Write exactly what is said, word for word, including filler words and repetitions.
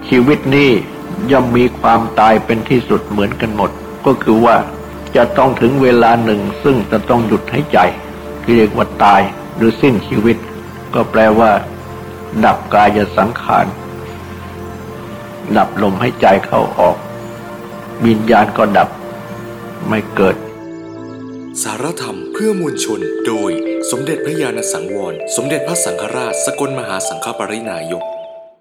ชีวิตนี้ย่อมมีความตายเป็นที่สุดเหมือนกันหมดก็คือว่าจะต้องถึงเวลาหนึ่งซึ่งจะต้องหยุดหายใจที่เรียกว่าตายหรือสิ้นชีวิตก็แปลว่าดับกายสังขารดับลมหายใจเข้าออกวิญญาณก็ดับไม่เกิดสารธรรมเพื่อมวลชนโดยสมเด็จพระญาณสังวรสมเด็จพระสังฆราชสกลมหาสังฆปรินายก